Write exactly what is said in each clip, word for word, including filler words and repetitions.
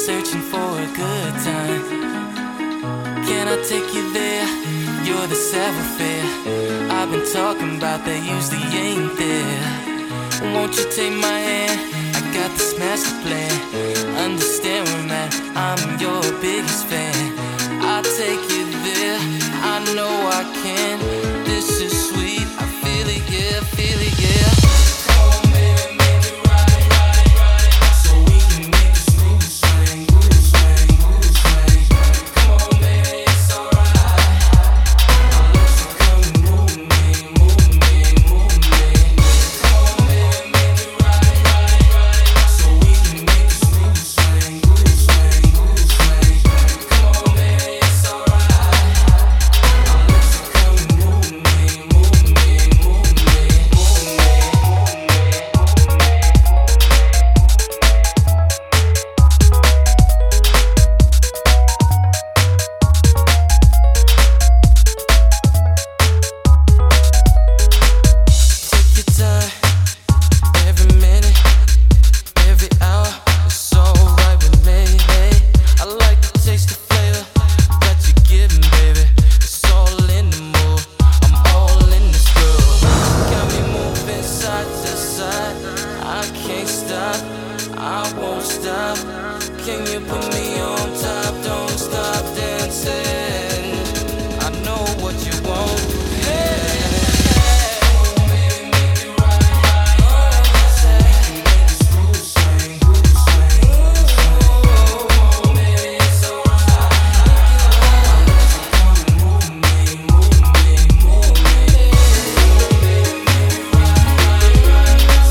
searching for a good time. Can I take you there? You're the savoir-faire I've been talking about that usually ain't there. Won't you take my hand? I got this master plan. Understand where I'm at, I'm your biggest fan. I'll take you there, I know I can. This is sweet, I feel it, yeah, feel it, yeah.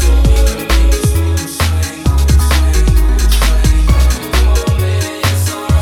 It's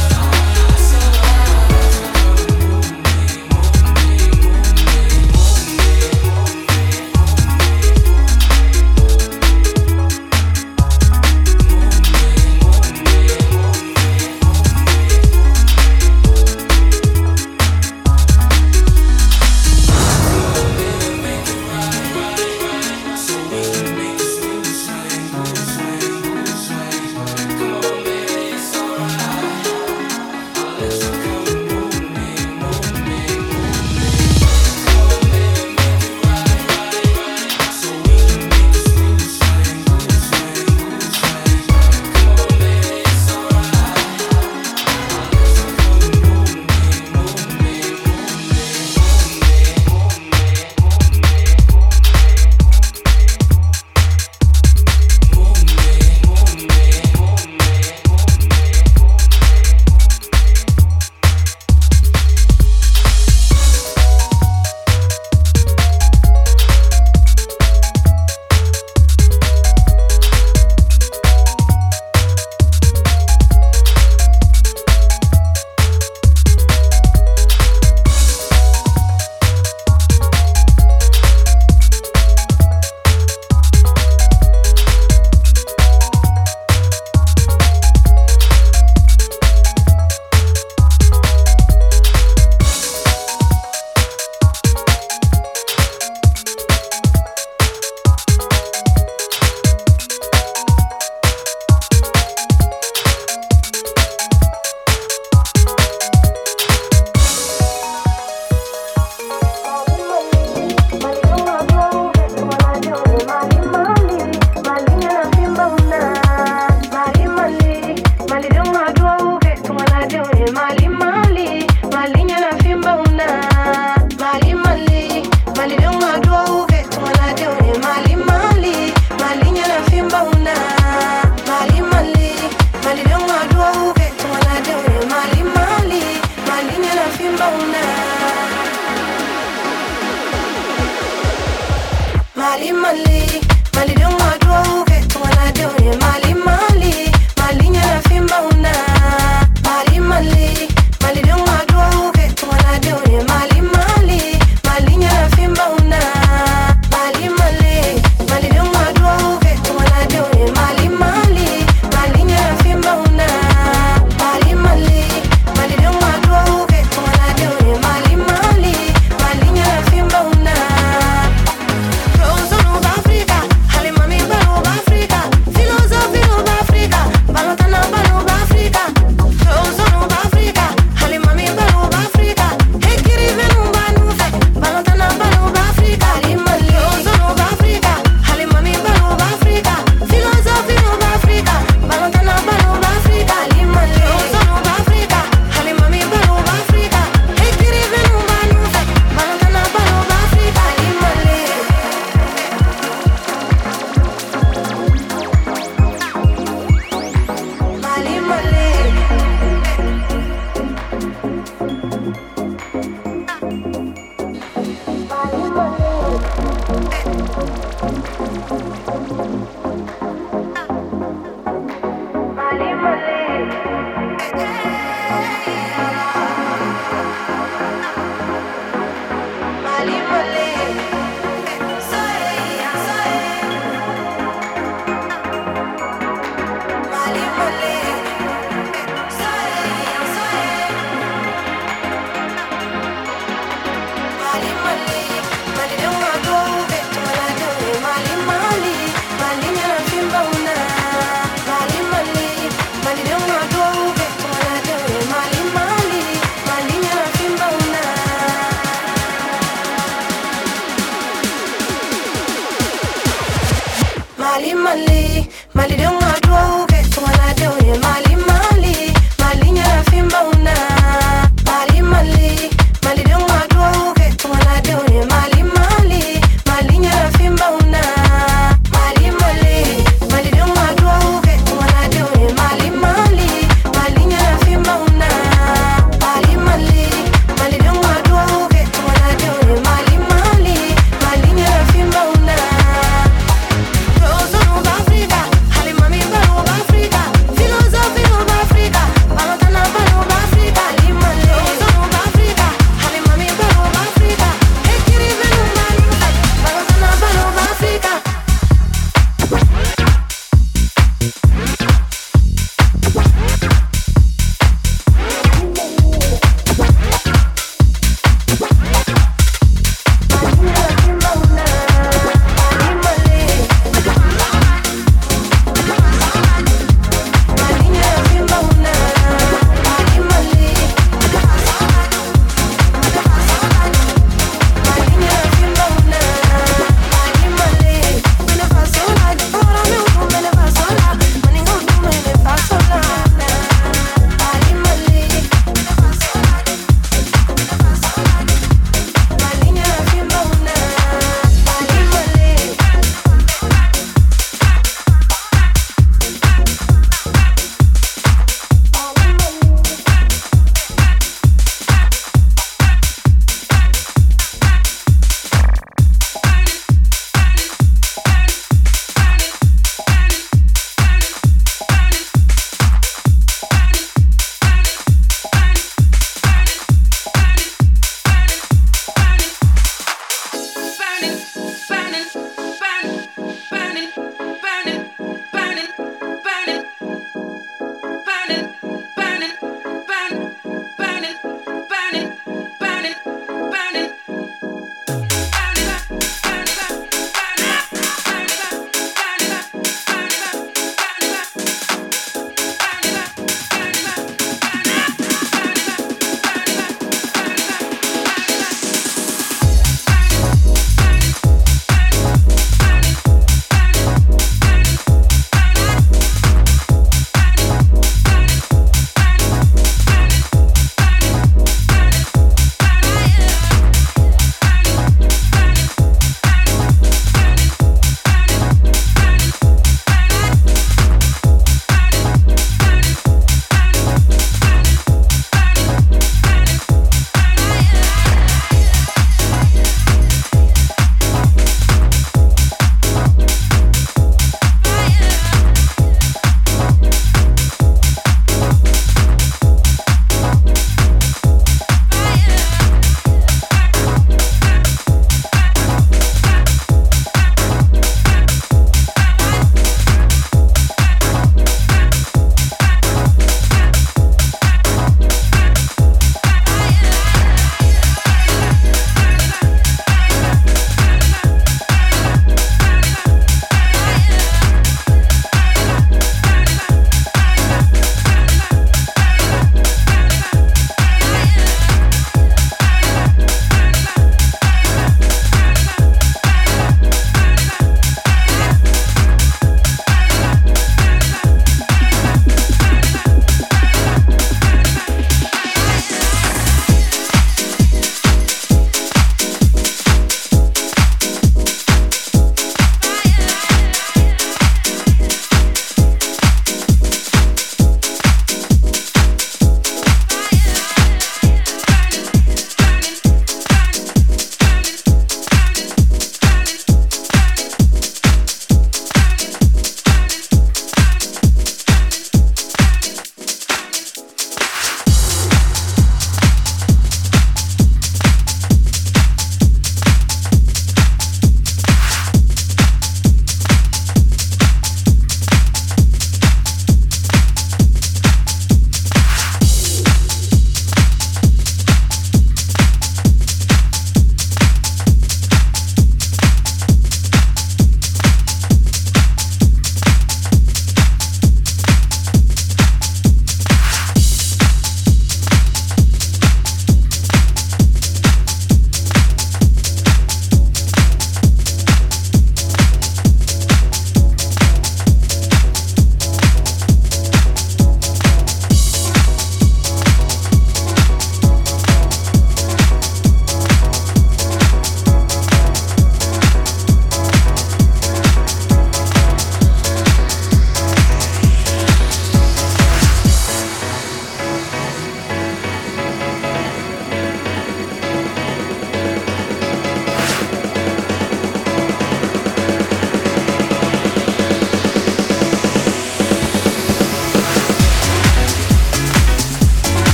Mali Mali, Mali de un adwo ke twana de oye Mali Mali, Mali nyara fimba una. Mali Mali, Mali de un adwo ke twana de oye Mali Mali, Mali nyara fimba una. Mali Mali, Mali de un adwo ke twana de oye Mali Mali, Mali nyara fimba una. Mali Mali, Mali de un adwo ke twana de oye Mali Mali, Mali nyara fimba una. Africa, Halimami Baro Africa, philosophy.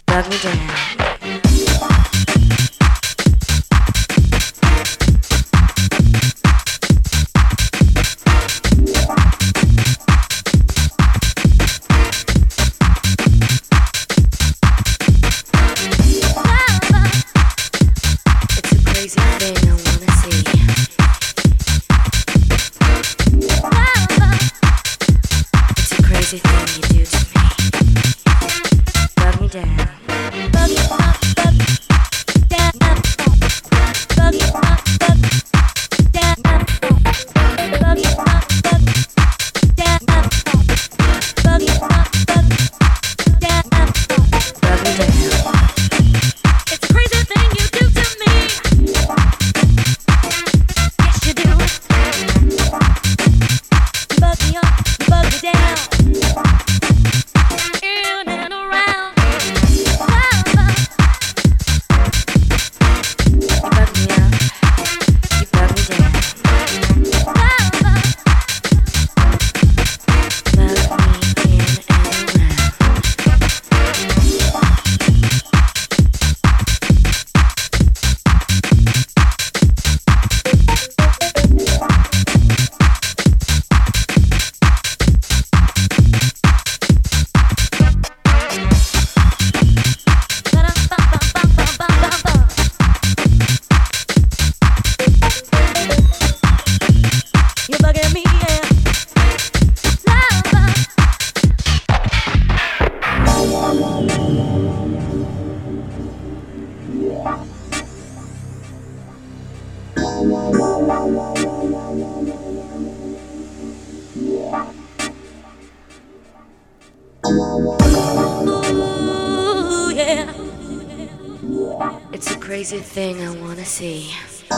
Bug me down. Ooh, yeah. It's a crazy thing I wanna see.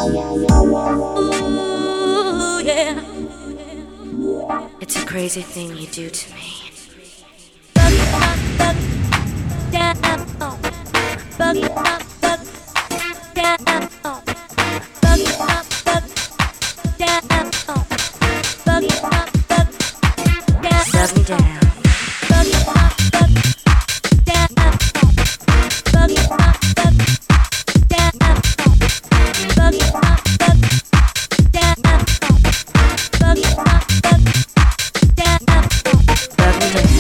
Ooh, yeah. It's a crazy thing you do to me. Bug, bug, bug, down, oh. Bug, bug, bug, down, oh. Bug, bug, bug, down, oh. Bug, bug, bug, down, bug me down. Bug, bug, bug, down, oh. Bug, bug, bug, down, oh. Bug, bug, bug, down, oh. Bug, bug, bug, down, oh. Bug me down.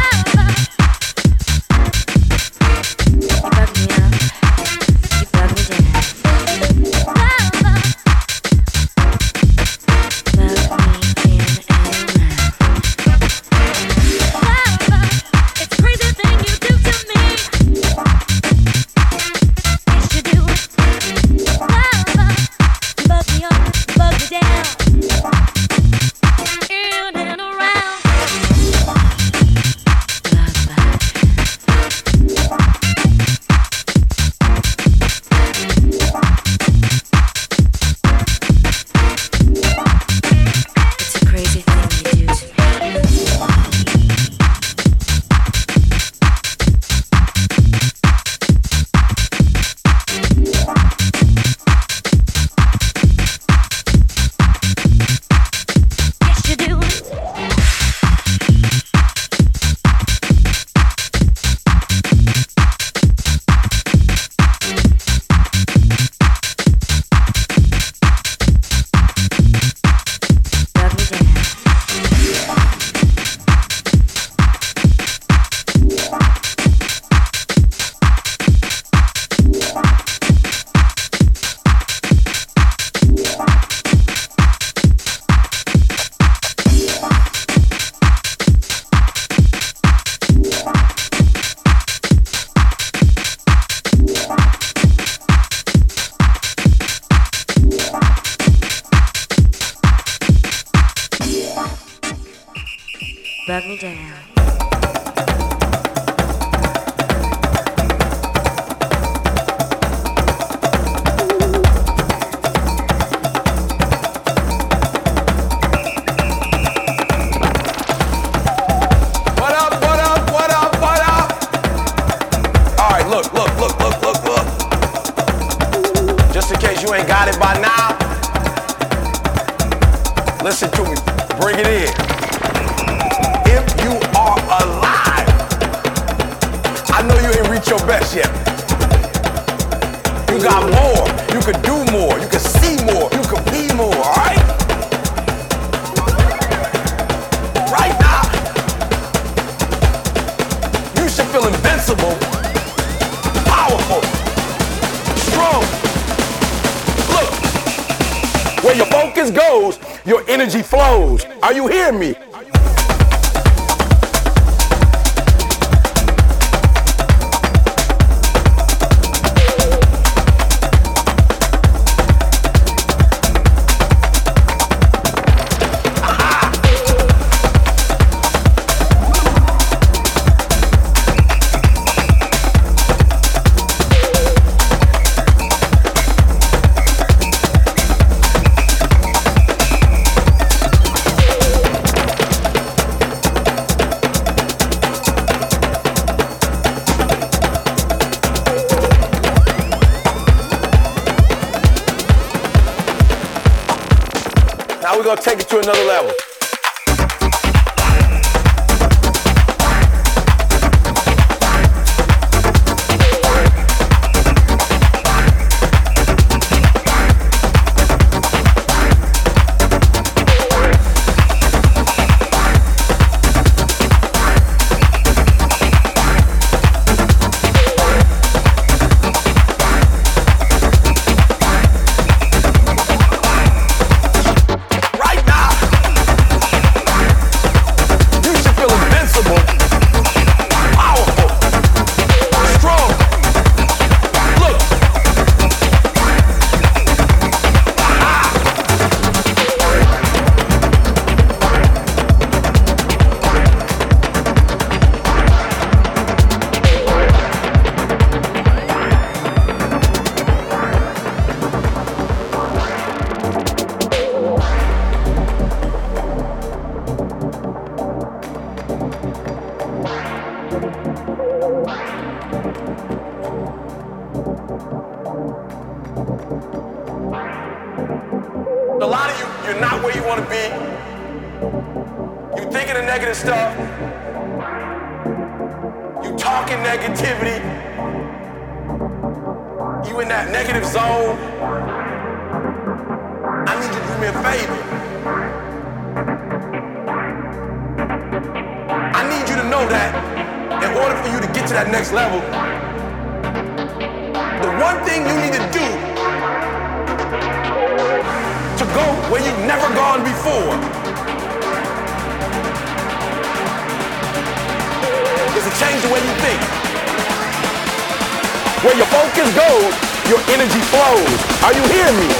Bug me down. What up, what up, what up, what up? All right, look, look, look, look, look, look. Just in case you ain't got it by now, listen to me, bring it in. If you are alive, I know you ain't reached your best finished yet. You got more. You can do more. You can see more. You can be more, all right? Right now, you should feel invincible, powerful, strong. Look, where your focus goes, your energy flows. Are you hearing me? Now we're gonna take it to another level. A lot of you, you're not where you want to be. You thinking of negative stuff. You talking negativity. You in that negative zone. I need you to do me a favor. I need you to know that in order for you to get to that next level, the one thing you need to do to go where you've never gone before is to change the way you think. Where your focus goes, your energy flows. Are you hearing me?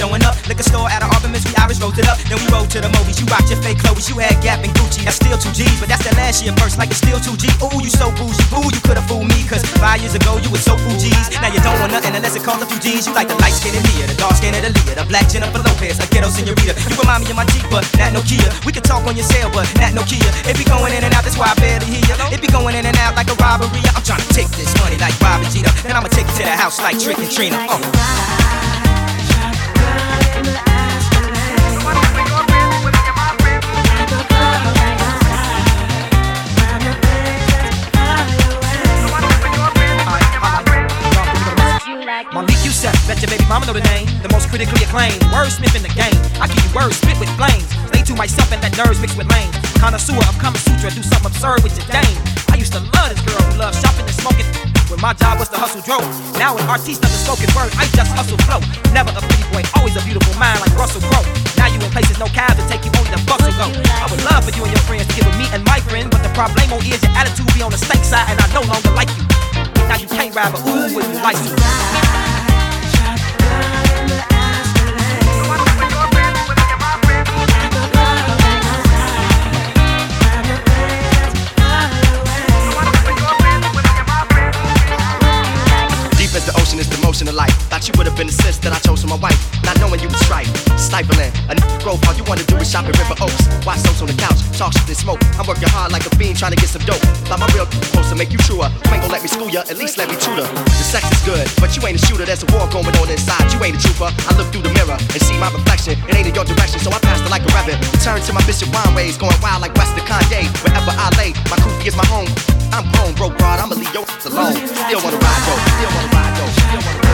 showing up. Liquor store at an Auburn Miss, we Irish rolled it up. Then we rolled to the movies. You rocked your fake clothes. You had Gap and Gucci. That's still two G's, but that's that last year first. Like it's still two G. Ooh, you so bougie. Ooh, you could've fooled me. Cause five years ago you was so Fuji's. Now you don't want nothing unless it costs a few G's. You like the light skin Mia, the dark skin of the Leah, the black Jennifer Lopez, a ghetto senorita. You remind me of my Jeep, but not no Kia. We can talk on your cell, but not no Kia. It be going in and out, that's why I barely hear you. It be going in and out like a robbery. I'm trying to take this money like Bobby Jeter. Then I'ma take it to the house like Trick and Trina. Uh. Malik Youssef, bet your baby mama know the name. The most critically acclaimed wordsmith in the game. I give you words spit with flames. Lay to myself and that nerves mixed with lanes. Connoisseur of Kama Sutra, do something absurd with your dame. I used to love this girl who loved shopping and smoking. When my job was to hustle drove. Now an artiste of the spoken word, I just hustle flow. Never a pretty boy, always a beautiful mind like Russell Crowe. Now you in places no cabs to take you only the bus will go. I would love for you and your friends to get with me and my friend, but the problemo is your attitude be on the stank side and I no longer like you. Now you can't ride, but ooh, would you like to? As the ocean is the motion of life. Thought you would have been the sense that I chose for my wife. Not knowing you was strife, stifling. A n***a growth, all you wanna do is shop at River Oaks. Watch soaps on the couch, talk shit and smoke. I'm working hard like a fiend trying to get some dope. Thought my real supposed to make you truer. You ain't gon' let me school ya, at least let me tutor. The sex is good, but you ain't a shooter. There's a war going on inside. You ain't a trooper. I look through the mirror and see my reflection. It ain't in your direction, so I passed it like a rabbit. Return to my Bishop Wine ways, going wild like Western Kanye. Wherever I lay, my kufi is my home. I'm grown, broke broad, I'ma leave your ass alone. Still wanna ride though, still wanna ride though, still wanna ride though.